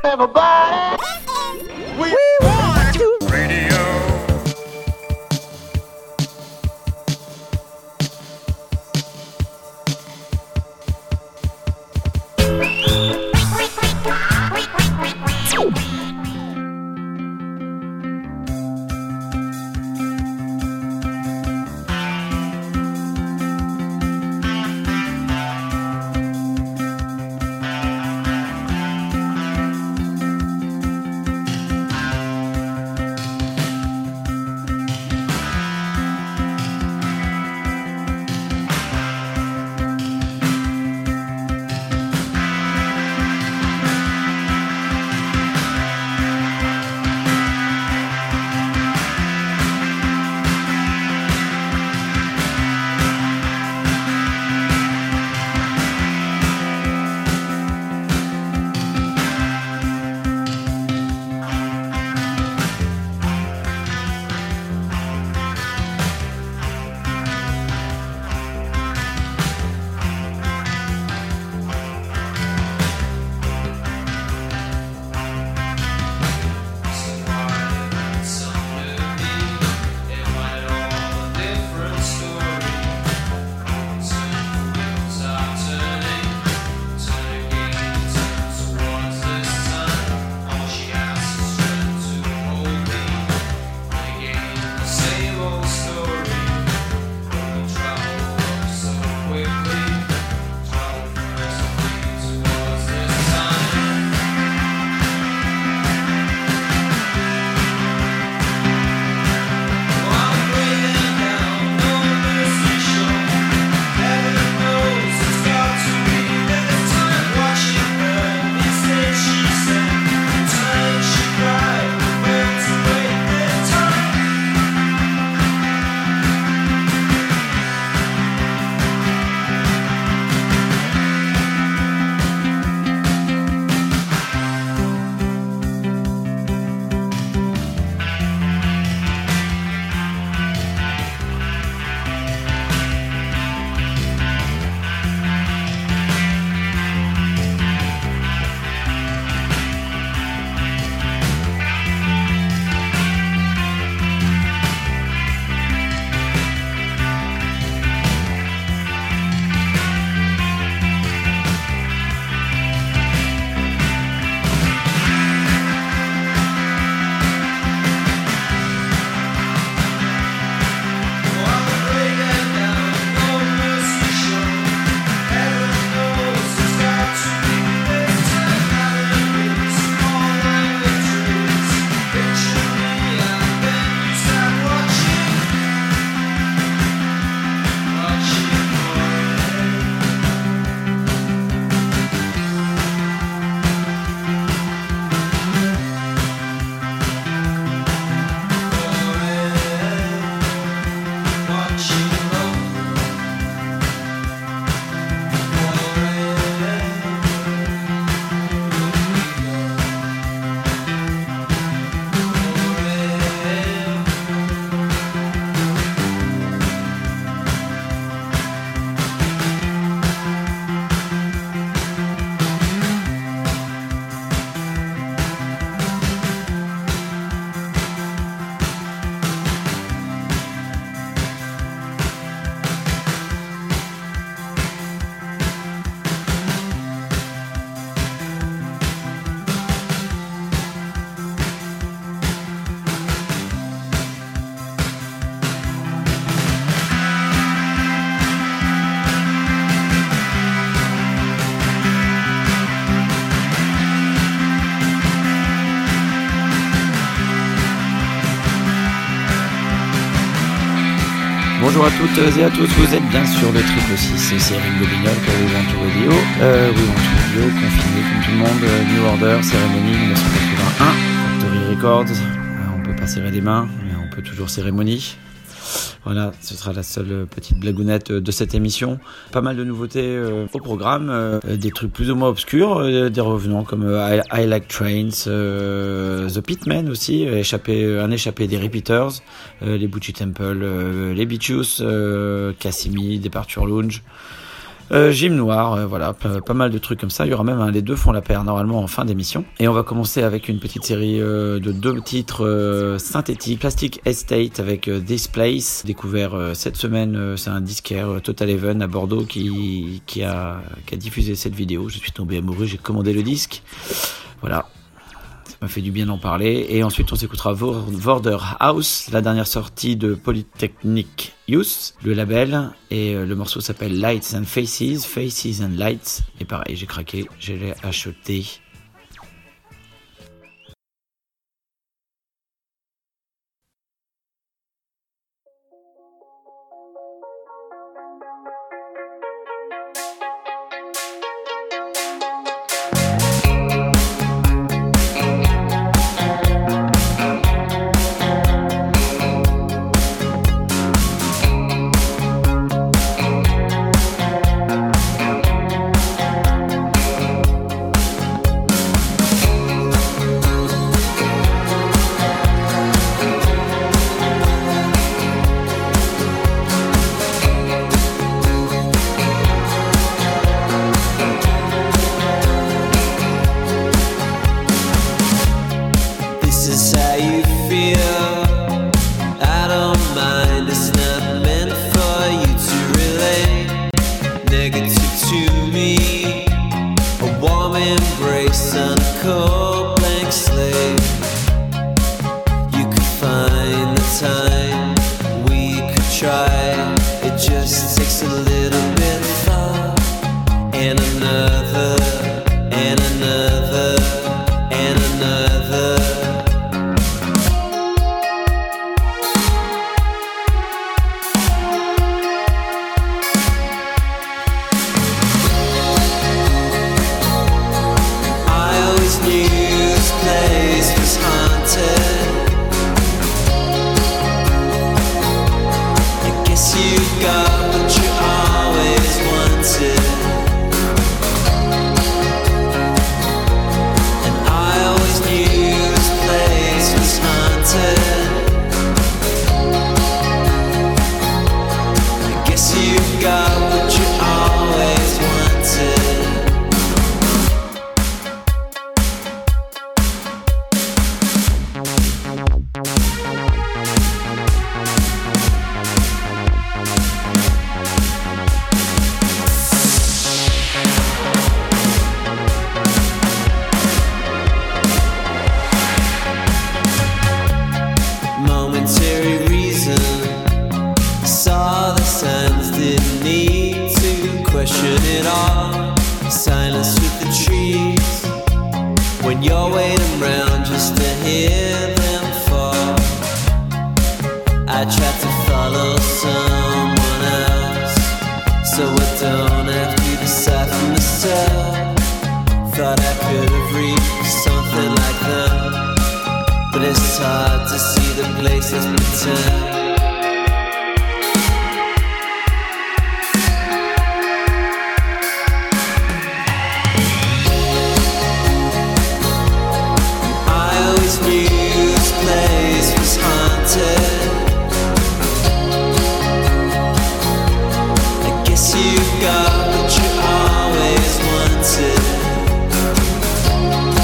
Everybody, we want to radio. Bonjour à toutes et à tous, vous êtes bien sur le 666, c'est Ringo Bignol pour We Want to Radio. We Want to Radio, confiné comme tout le monde, New Order, Cérémonie 1981, Factory Records, on peut pas serrer les mains, mais on peut toujours cérémonie. Voilà, ce sera la seule petite blagounette de cette émission. Pas mal de nouveautés au programme, des trucs plus ou moins obscurs, des revenants comme I Like Trains, The Pitmen aussi, un échappé des Repeaters, les Butchie Temple, les Beachus, Cassimi, Departure Lounge. Gym noir, voilà, pas mal de trucs comme ça. Il y aura même les deux font la paire normalement en fin d'émission. Et on va commencer avec une petite série de 2 titres synthétiques. Plastic Estate avec This Place, découvert cette semaine. C'est un disquaire Total Even à Bordeaux qui a diffusé cette vidéo. Je suis tombé amoureux, j'ai commandé le disque. Voilà. Ça m'a fait du bien d'en parler. Et ensuite, on s'écoutera Vorder House, la dernière sortie de Polytechnic Youth, le label. Et le morceau s'appelle Lights and Faces, Faces and Lights. Et pareil, j'ai craqué, je l'ai acheté.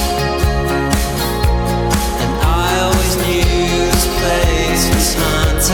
And I always knew this place was haunted.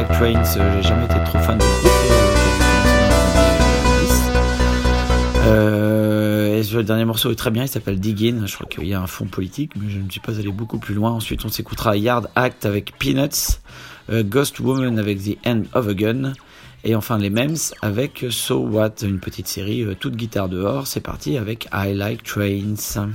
Like Trains, j'ai jamais été trop fan de groupe. Et le dernier morceau est très bien, il s'appelle Dig In. Je crois qu'il y a un fond politique, mais je ne suis pas allé beaucoup plus loin. Ensuite, on s'écoutera Yard Act avec Peanuts, Ghost Woman avec The End of a Gun, et enfin les Mems avec So What, une petite série toute guitare dehors. C'est parti avec I Like Trains.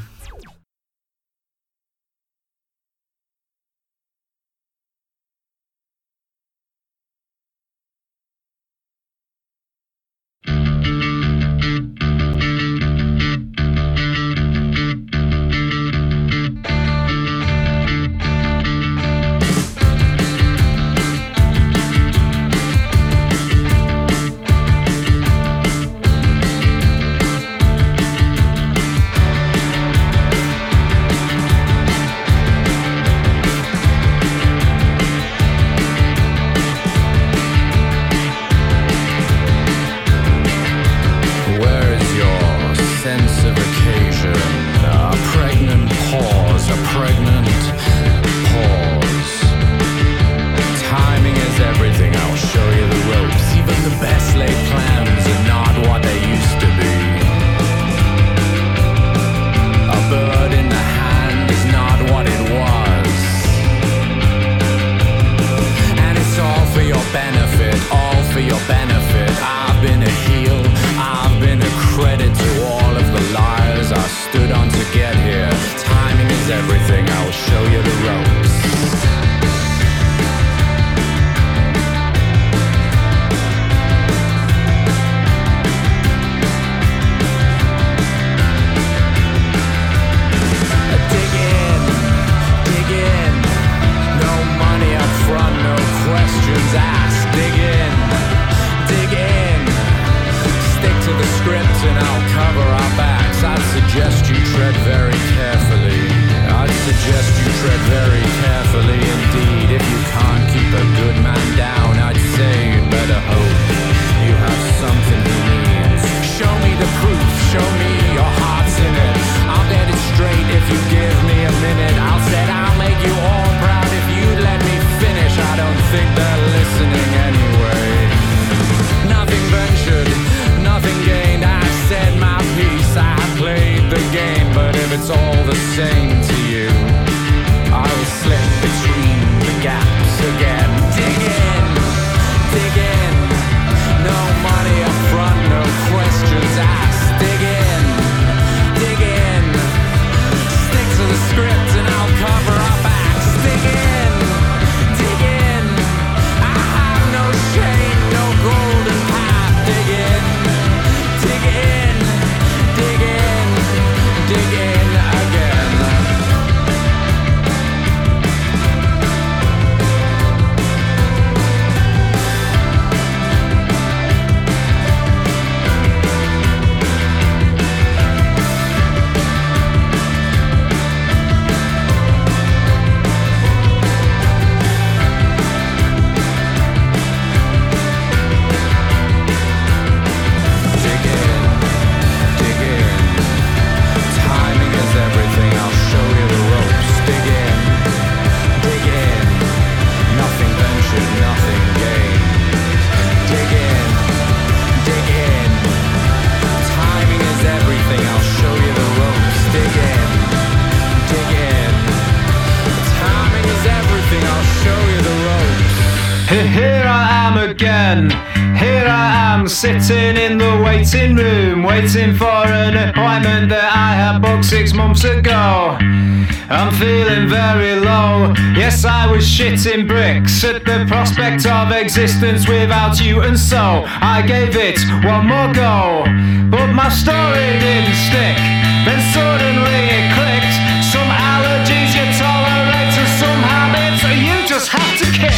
Sitting in the waiting room, waiting for an appointment that I had booked 6 months ago. I'm feeling very low. Yes, I was shitting bricks at the prospect of existence without you, and so I gave it one more go. But my story didn't stick. Then suddenly it clicked. Some allergies you tolerate and some habits you just have to kick.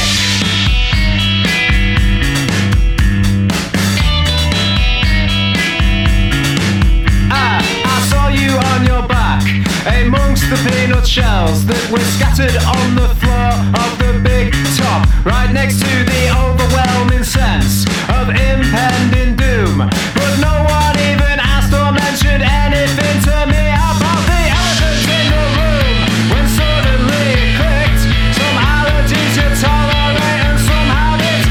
On your back, amongst the peanut shells that were scattered on the floor of the big top, right next to the overwhelming sense of impending doom. But no one even asked or mentioned anything to me about the elephant in the room. When suddenly it clicked, some allergies you tolerate and some habits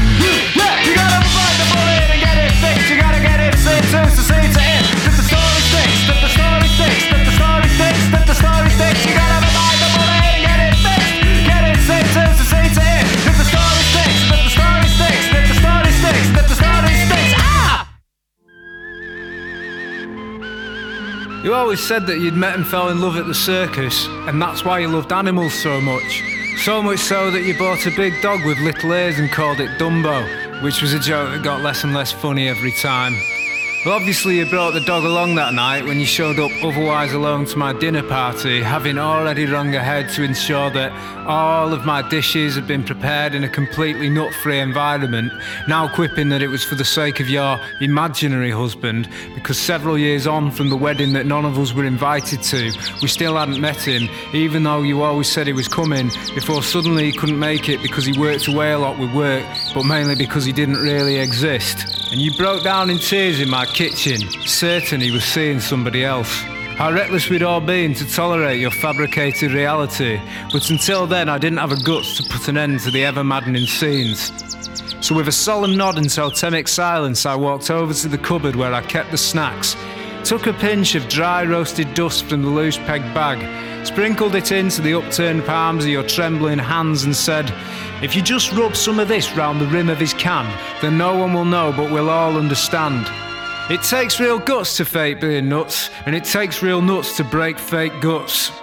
You always said that you'd met and fell in love at the circus, and that's why you loved animals so much. So much so that you bought a big dog with little ears and called it Dumbo, which was a joke that got less and less funny every time. Well, obviously you brought the dog along that night when you showed up otherwise alone to my dinner party, having already rung ahead to ensure that all of my dishes had been prepared in a completely nut-free environment, now quipping that it was for the sake of your imaginary husband, because several years on from the wedding that none of us were invited to, we still hadn't met him, even though you always said he was coming, before suddenly he couldn't make it because he worked away a lot with work, but mainly because he didn't really exist. And you broke down in tears in my kitchen, certain he was seeing somebody else. How reckless we'd all been to tolerate your fabricated reality, but until then I didn't have the guts to put an end to the ever-maddening scenes. So with a solemn nod and totemic silence, I walked over to the cupboard where I kept the snacks, took a pinch of dry roasted dust from the loose peg bag, sprinkled it into the upturned palms of your trembling hands and said, "If you just rub some of this round the rim of his can, then no one will know but we'll all understand. It takes real guts to fake being nuts, and it takes real nuts to break fake guts."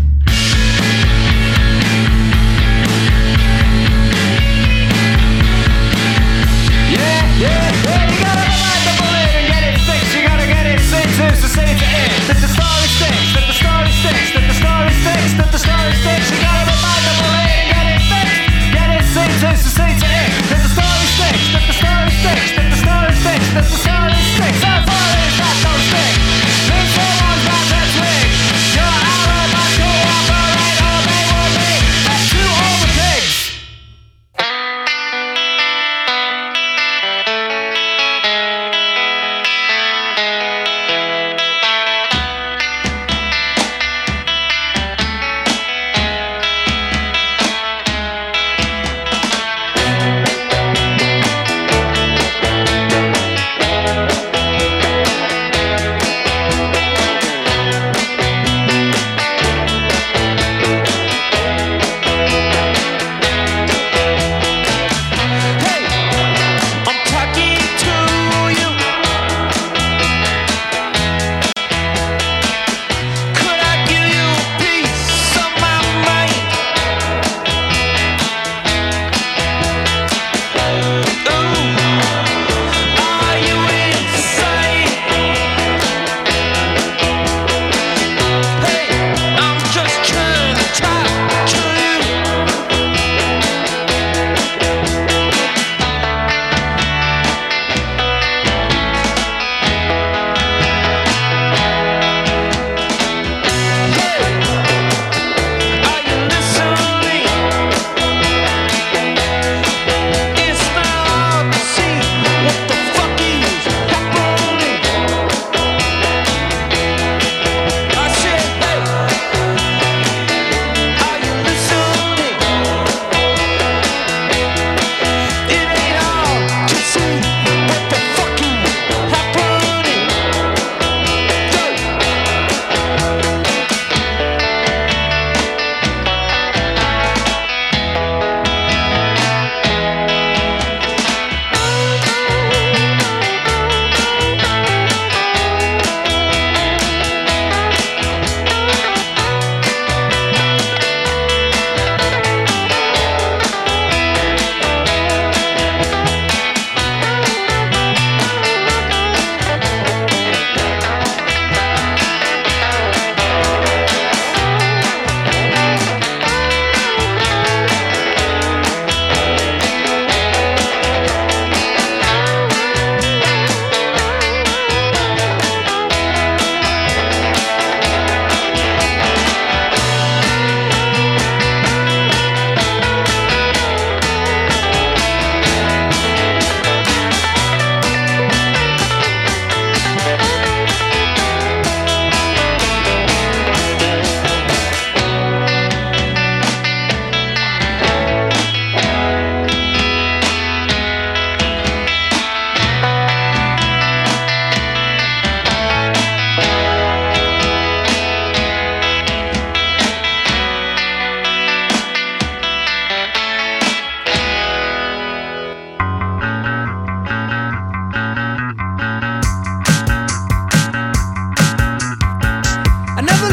Yeah, you gotta remind the bullet and get it fixed, you gotta get it fixed to say to it, that the story sticks, that the story sticks, that the story sticks, that the story sticks, you gotta remind the bullet and get it fixed, get it fixed to say to it, that the story sticks, that the story sticks, that the story sticks, that the story sticks, how far is that don't stick, this whole one's about that twig, your alibi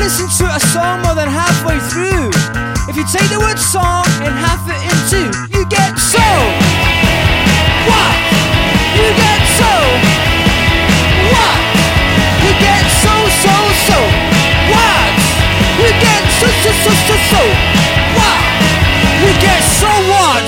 listen to a song more than halfway through. If you take the word song and half it in two, you get so. What? You get so. What? You get so. What? You get so. What? You get so what?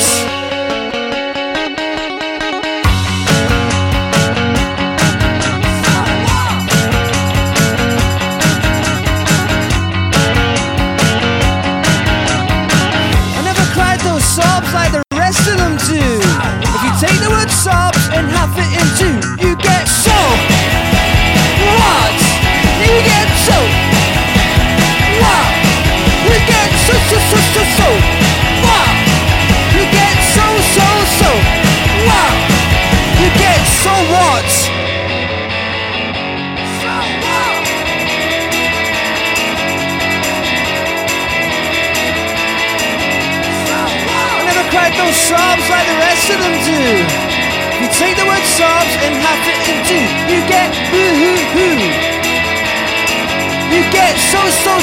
Sobs like the rest of them do. If you take the word sobs and half it in two, you get so. What? You get so. What? You get so. What? You get so. What? You get so what? Cried those sobs like the rest of them do. You take the word sobs and half it in two, you get boo-hoo-hoo. You get so.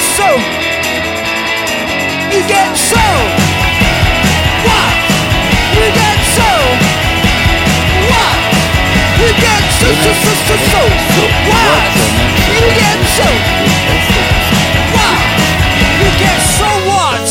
You get so. What? You get so. What? You get so. What? You get so. What? You get so what?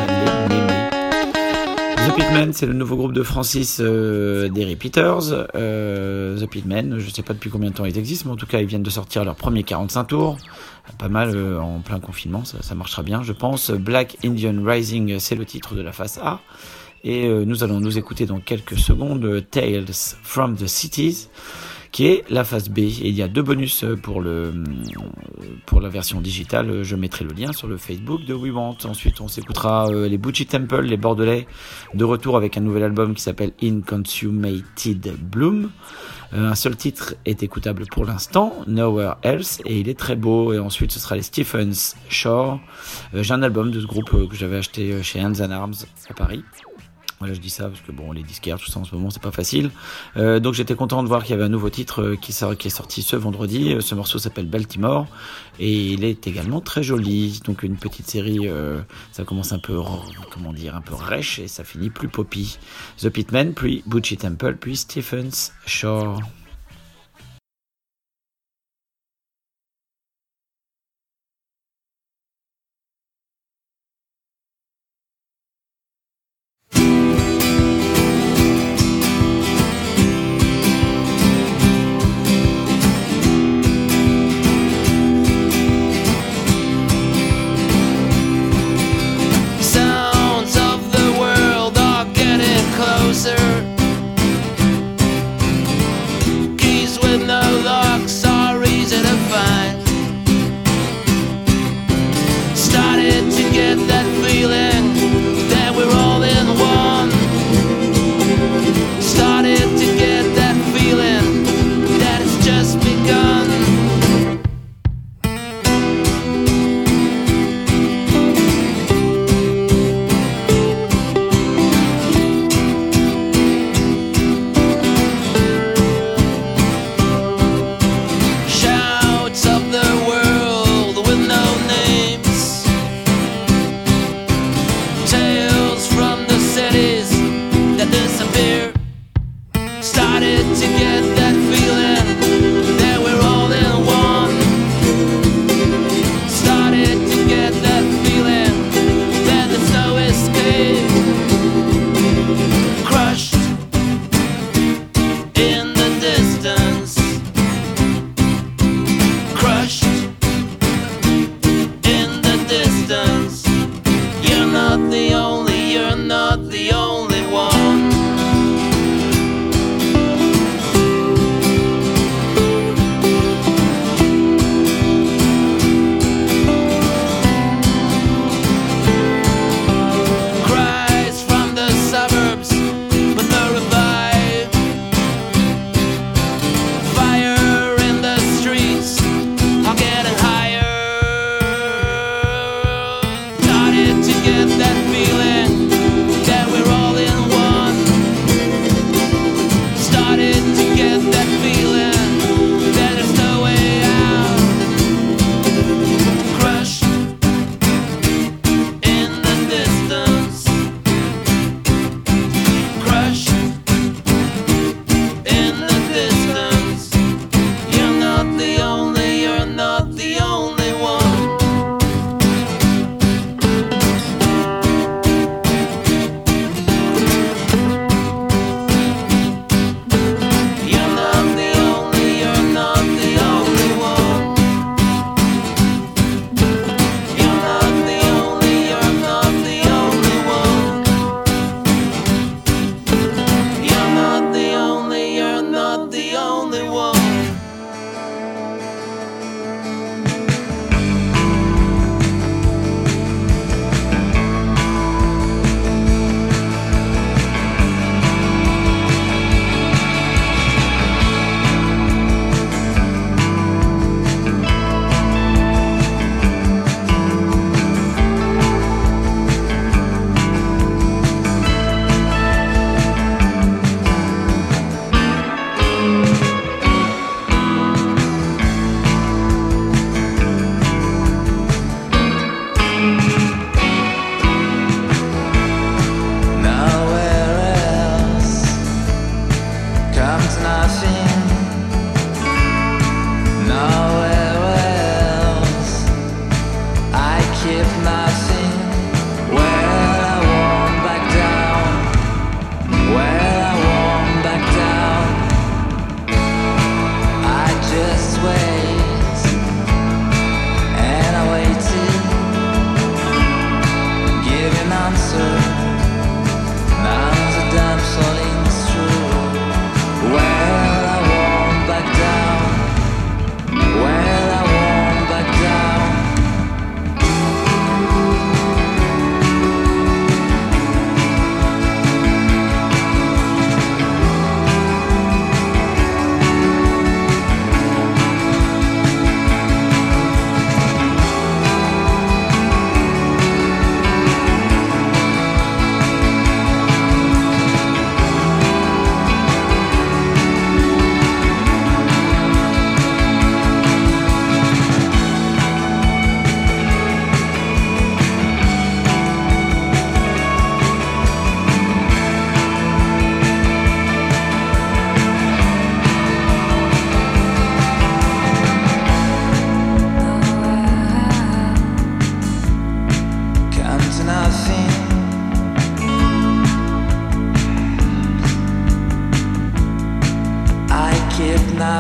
The Pitmen, c'est le nouveau groupe de Francis des Repeaters. The Pitmen, je sais pas depuis combien de temps ils existent, mais en tout cas ils viennent de sortir leur premier 45 tours. Pas mal en plein confinement, ça marchera bien je pense. Black Indian Rising, c'est le titre de la face A. Et nous allons nous écouter dans quelques secondes Tales from the Cities, qui est la phase B. Et il y a 2 bonus pour la version digitale. Je mettrai le lien sur le Facebook de We Want. Ensuite, on s'écoutera les Bucci Temple, les Bordelais, de retour avec un nouvel album qui s'appelle Inconsummated Bloom. Un seul titre est écoutable pour l'instant, Nowhere Else, et il est très beau. Et ensuite, ce sera les Stephens Shore. J'ai un album de ce groupe que j'avais acheté chez Hands and Arms à Paris. Voilà, je dis ça parce que bon, les disquaires, tout ça en ce moment, c'est pas facile. Donc j'étais content de voir qu'il y avait un nouveau titre qui est sorti ce vendredi. Ce morceau s'appelle Baltimore et il est également très joli. Donc une petite série, ça commence un peu, un peu rêche et ça finit plus poppy. The Pitmen, puis Bucci Temple, puis Stephens Shore.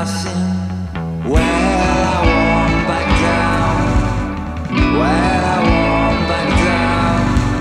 passing. Well, I won't back down. Well, I won't back down.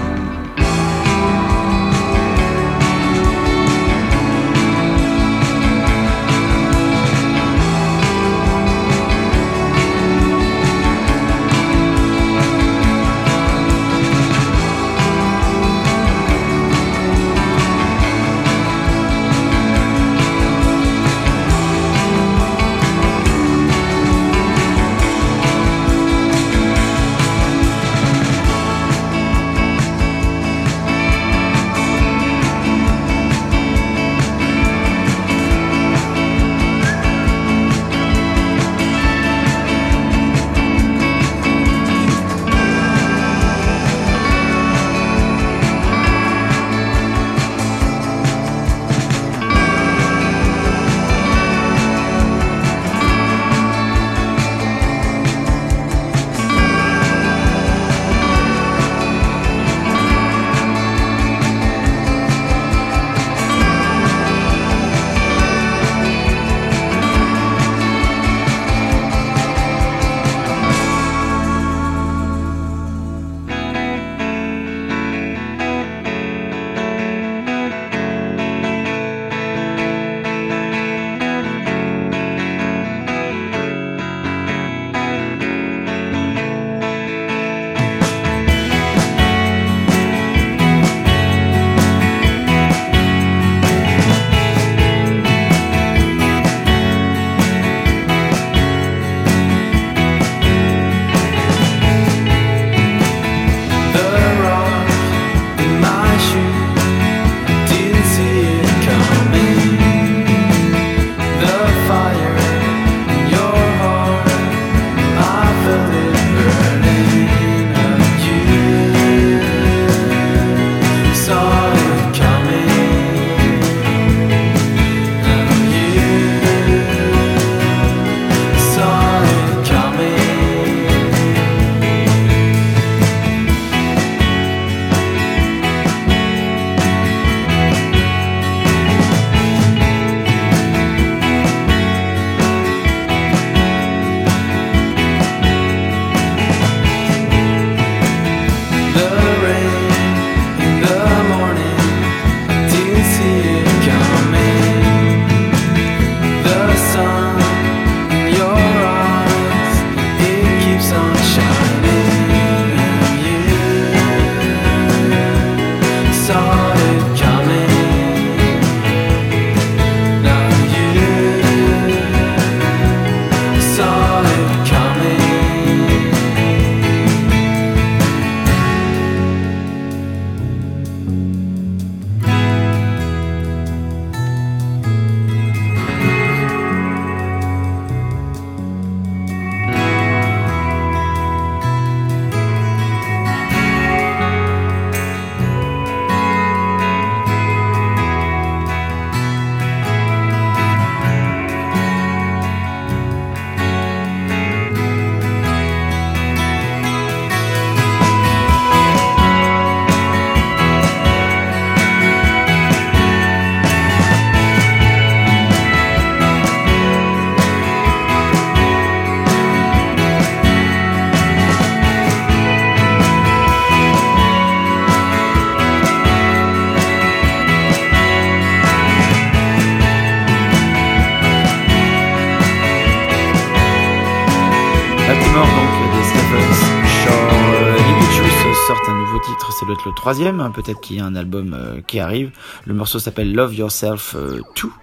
Ça doit être le troisième, hein, peut-être qu'il y a un album qui arrive. Le morceau s'appelle Love Yourself 2.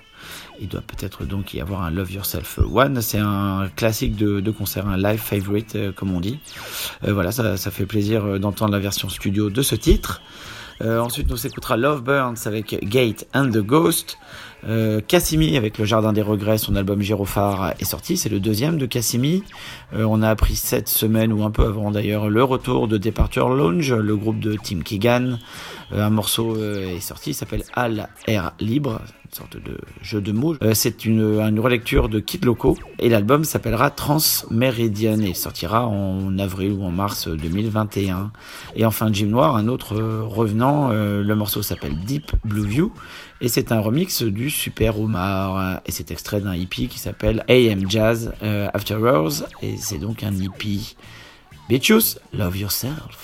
Il doit peut-être donc y avoir un Love Yourself 1. C'est un classique de concert, un live favorite comme on dit. Voilà, ça fait plaisir d'entendre la version studio de ce titre. Ensuite, nous écoutera Love Burns avec Gate and the Ghost. Cassimi avec Le Jardin des Regrets, son album Gyrophare est sorti, c'est le deuxième de Cassimi. On a appris cette semaine, ou un peu avant d'ailleurs, le retour de Departure Lounge, le groupe de Tim Keegan. Un morceau est sorti, il s'appelle Al Air Libre, une sorte de jeu de mots. C'est une relecture de Kid Loco, et l'album s'appellera Transmeridian, et il sortira en avril ou en mars 2021. Et enfin Jim Noir, un autre revenant, le morceau s'appelle Deep Blue View, Et c'est un remix du Super Omar. Et c'est extrait d'un EP qui s'appelle AM Jazz After Hours. Et c'est donc un EP. Bitches, love yourself.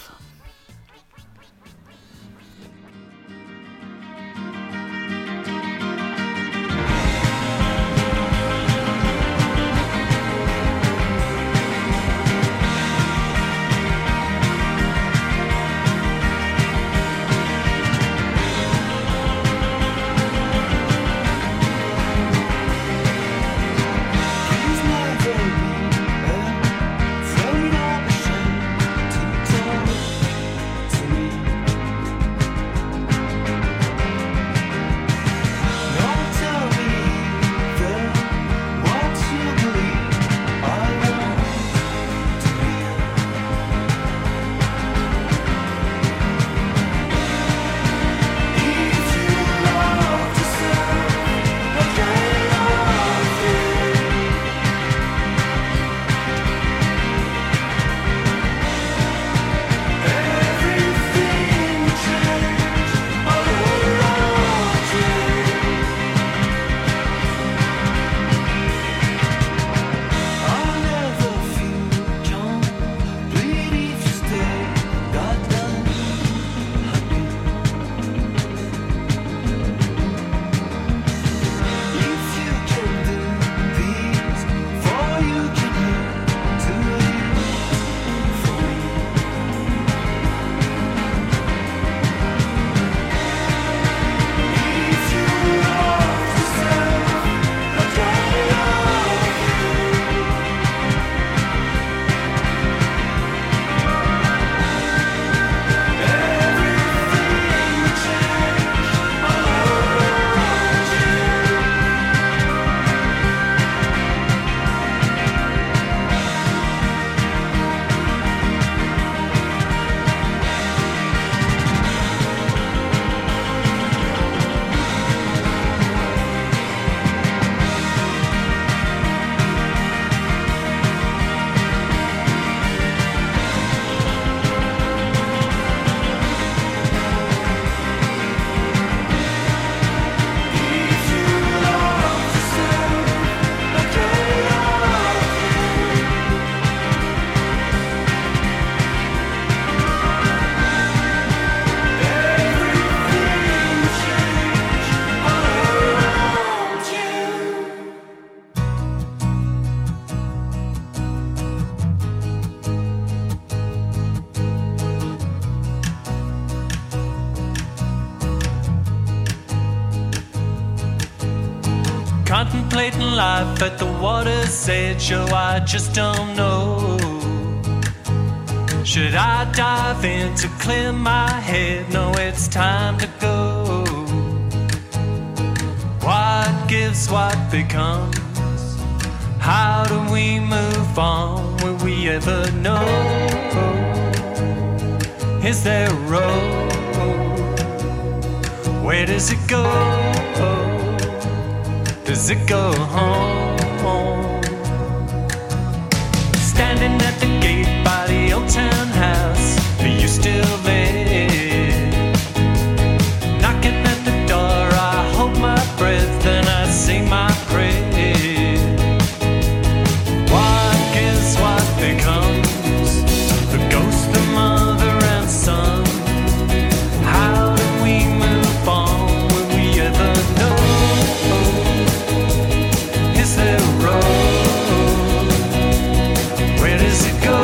Contemplating life at the water's edge, oh, I just don't know. Should I dive in to clear my head? No, it's time to go. What gives, what becomes? How do we move on? Will we ever know? Is there a road? Where does it go? Does it go home? Standing at the gate by the old town house, are you still there? Knocking at the door, I hold my breath and I say my prayer. What gives, what becomes? The ghost, the mother and son. How do we move on? Will we ever know? Is there a road? Where does it go?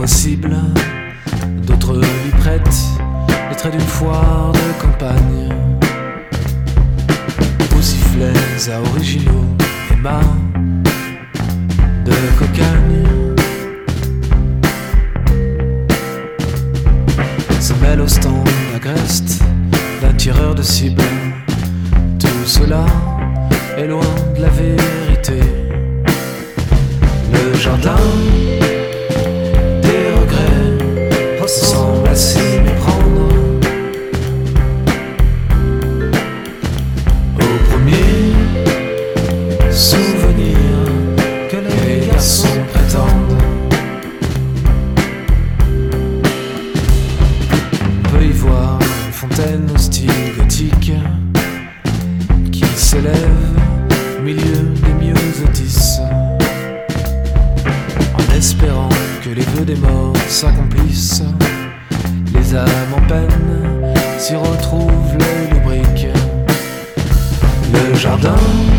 possible. D'autres lui prêtent les traits d'une foire de campagne, aux sifflets à originaux et mains de cocagne. Se mêle au stand agreste d'un tireur de cible. Tout cela est loin de la vérité. Le jardin des regrets ressemble à s'y méprendre au premier souvenir que les garçons prétendent. On peut y voir une fontaine au style gothique qui s'élève au milieu des myosotis, en espérant que les vœux des morts s'accomplissent. Les âmes en peine s'y retrouvent l'œil lubrique. Le jardin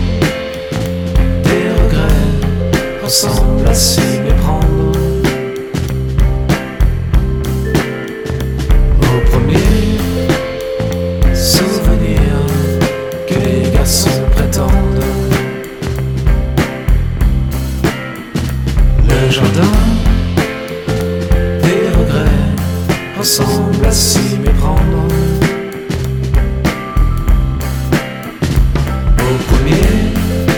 des regrets ressemble à s'y méprendre au premier souvenir que les garçons prétendent. Le jardin des regrets ressemble à s'y méprendre au premier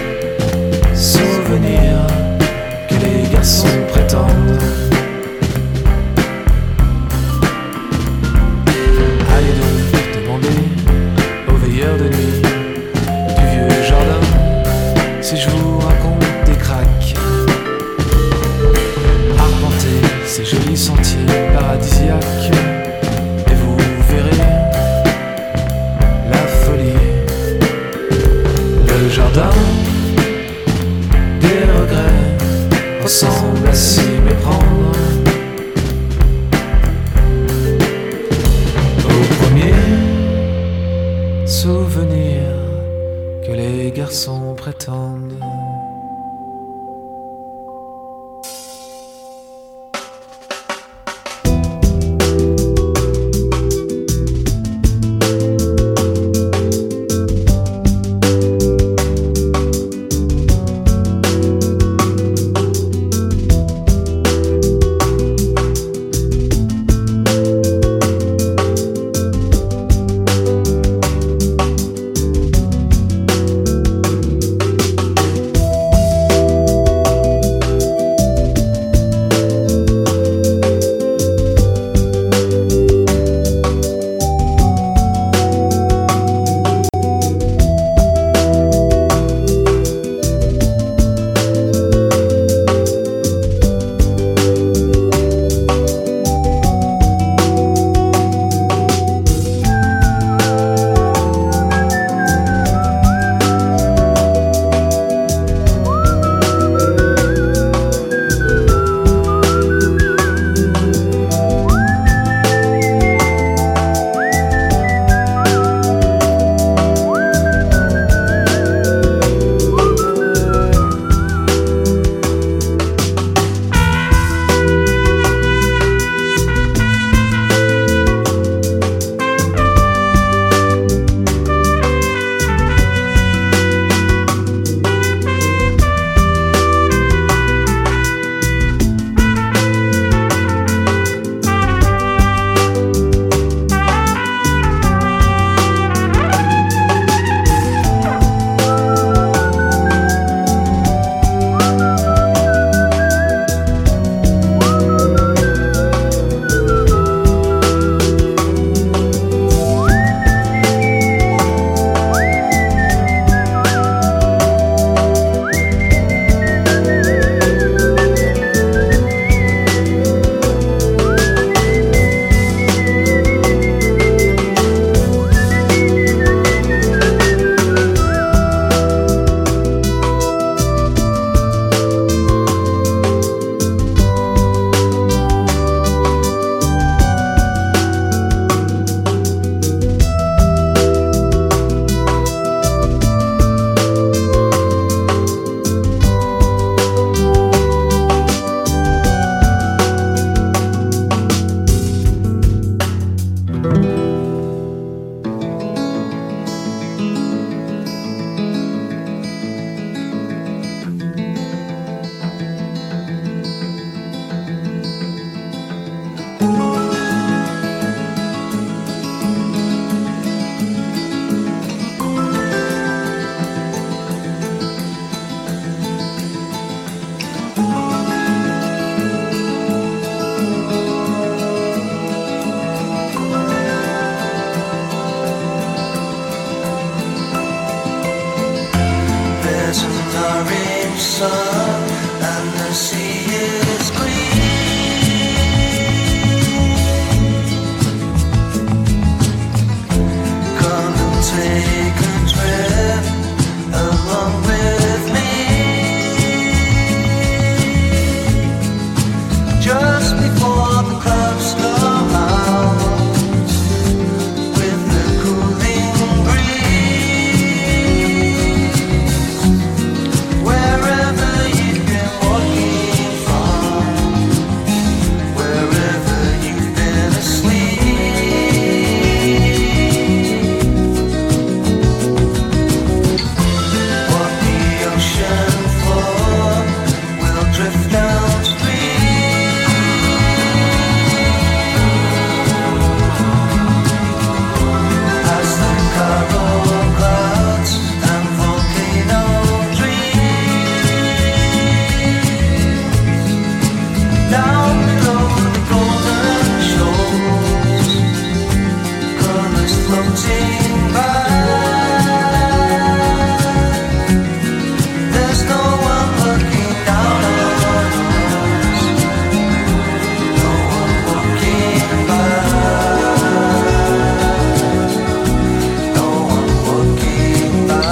souvenir que les garçons prétendent. Allez donc demander aux veilleurs de nuit du vieux jardin si je vous raconte des cracks. Arpentez ces jolis sentiers paradisiaques et vous verrez la folie. Le jardin des regrets ressemble à s'y méprendre au premier souvenir que les garçons prétendent. There's an orange sun and the sea is green. Come and take a trip along with me. Just before the clouds come out with the cooling breeze. Wherever you've been walking from, wherever you've been asleep, what the ocean floor will drift downstream. As the coral clouds and volcano dreams, down below the golden shores, colors floating by. There's no one looking down on us, no one walking by, no one walking by.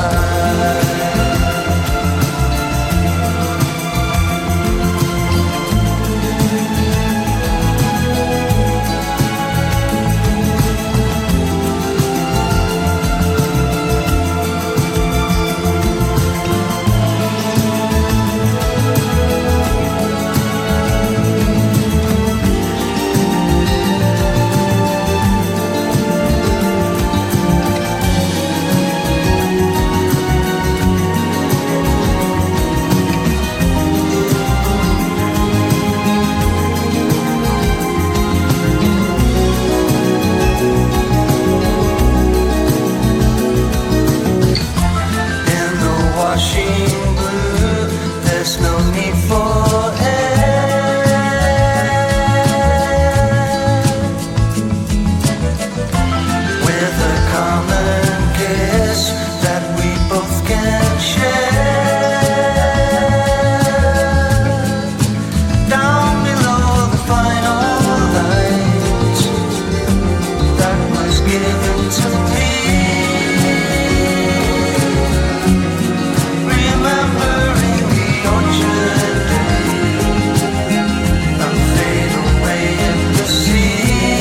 In the washing blue, there's no need for air. With a common kiss that we both can share. Down below the final light that was given to me. Remembering the orchard day and fade away in the sea.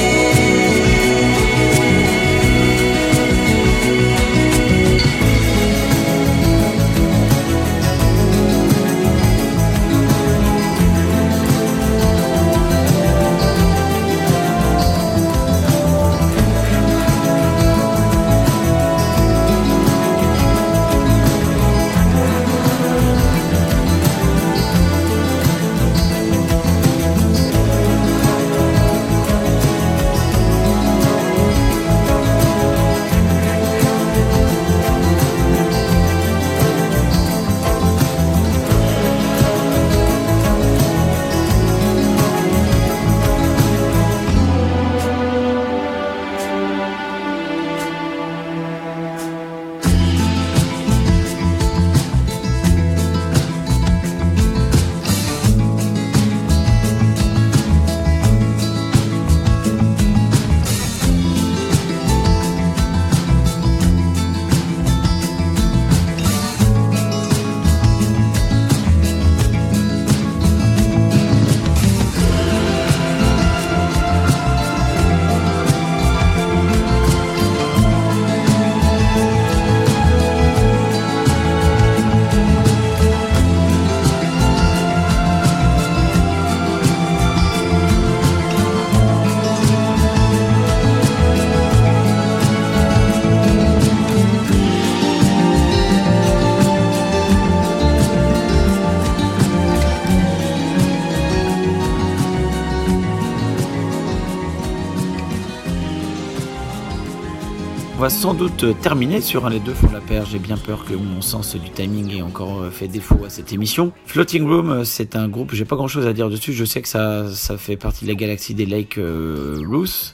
On va sans doute terminer sur un des deux font la paire. J'ai bien peur que mon sens du timing ait encore fait défaut à cette émission. Floating Room, c'est un groupe, j'ai pas grand chose à dire dessus. Je sais que ça fait partie de la galaxie des Lake Ruth.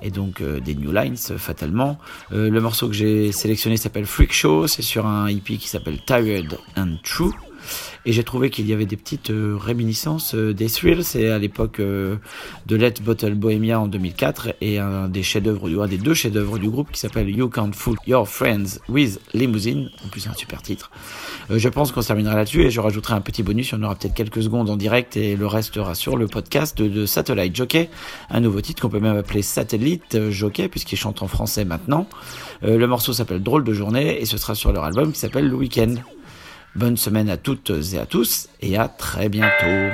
et donc des New Lines fatalement. Le morceau que j'ai sélectionné s'appelle Freak Show, c'est sur un EP qui s'appelle Tired and True. Et j'ai trouvé qu'il y avait des petites réminiscences des Thrills, c'est à l'époque de Let Bottle Bohemia en 2004, et un des deux chefs-d'œuvre du groupe qui s'appelle You Can't Fool Your Friends with Limousine. En plus, c'est un super titre. Je pense qu'on se terminera là-dessus et je rajouterai un petit bonus. On aura peut-être quelques secondes en direct et le restera sur le podcast de Satellite Jockey, un nouveau titre qu'on peut même appeler Satellite Jockey puisqu'il chante en français maintenant. Le morceau s'appelle Drôle de journée et ce sera sur leur album qui s'appelle Le Week-end. Bonne semaine à toutes et à tous et à très bientôt.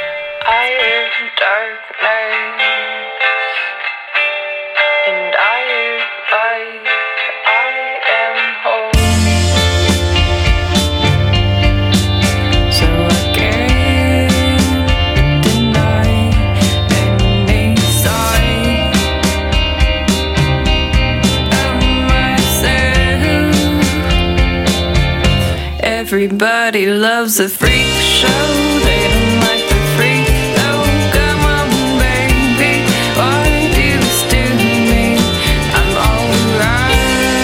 Everybody loves a freak show. They don't like the freak. Oh, come on, baby. Why do this to me? I'm alright.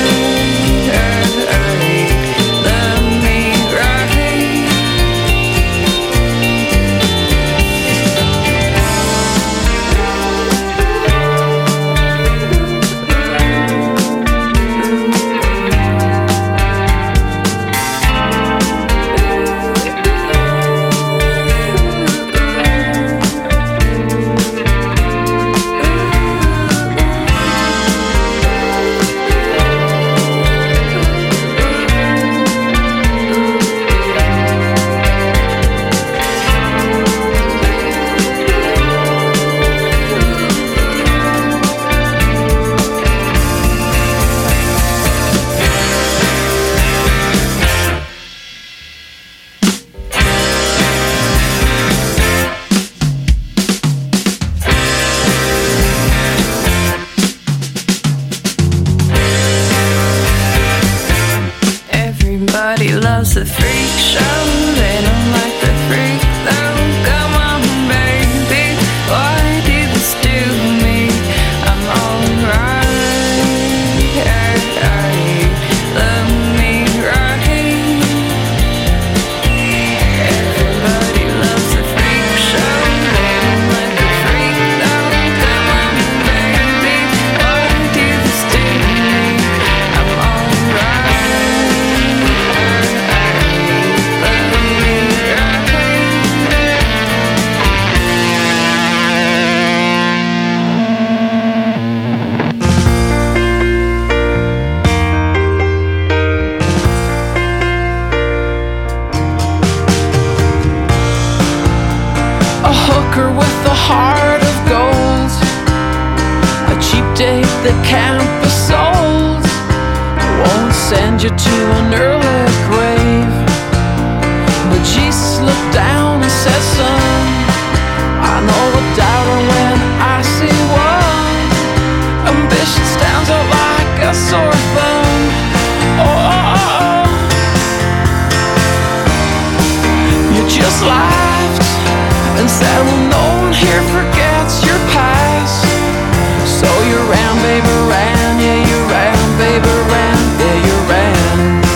Love me Everybody loves a freak show. They don't like the freak though. Come on, baby. Why do this to me? I'm alright. Love me right. Everybody loves a freak show. They don't like the freak though. Come on, baby. Why do this to me? I'm alright. A hooker with a heart of gold, a cheap date that can't be sold, won't send you to an early grave. But Jesus looked down and said, son, I know a doubter when I see one. Ambition stands out like a sore thumb. You just laughed and said, well, no one here forgets your past. So you ran, baby, ran, yeah, you ran, baby, ran, yeah, you ran.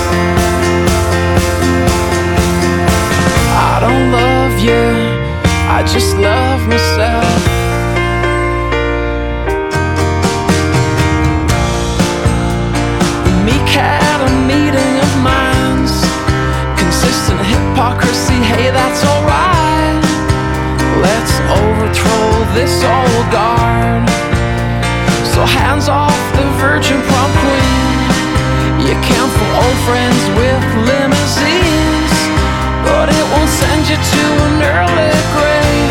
I don't love you, I just love myself. Meek had a meeting of minds, consistent hypocrisy, hey, that's alright. Let's overthrow this old guard. So hands off the virgin prom queen. You can't fool old friends with limousines, but it won't send you to an early grave.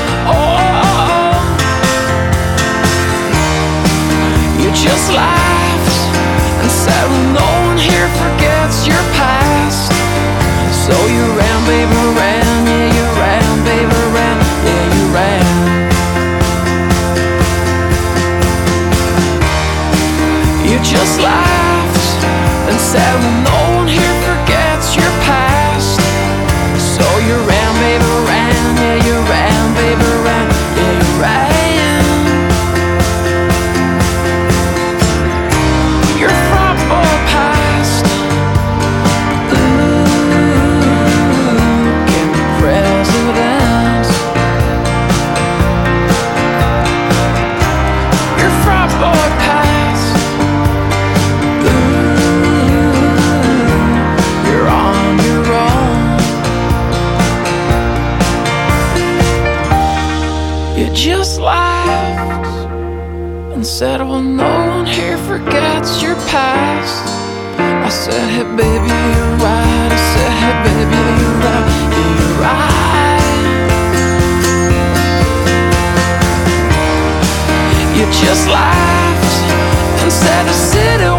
You just laughed and said, well, no one here forgets your past. So you ran, baby, ran, yeah, you ran, baby, ran, yeah, you ran. You just laughed and said, well, no one here forgets your past. So you ran, baby, ran, yeah, you ran, baby, ran, yeah, you ran. said, well, no one here forgets your past. I said, hey baby, you're right. I said, hey baby, you're right. You're right. You just laughed and said, I said it